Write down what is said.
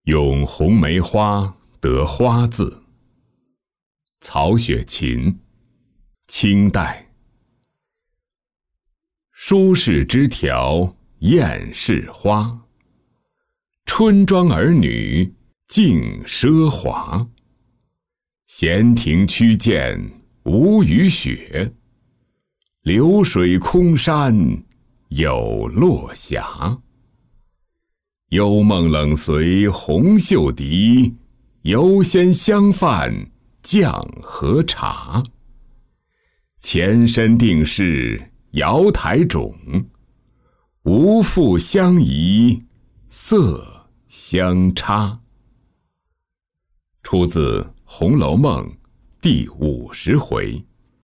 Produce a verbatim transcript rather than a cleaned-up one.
用红梅花得花字。曹雪芹，清代。书市枝条艳是花，春庄儿女竞奢华。闲庭曲涧无雨雪，流水空山有落霞。幽梦冷随红袖笛，游仙相泛绛河茶。前身定是瑶台种，无复相宜色相差。出自《红楼梦》第五十回。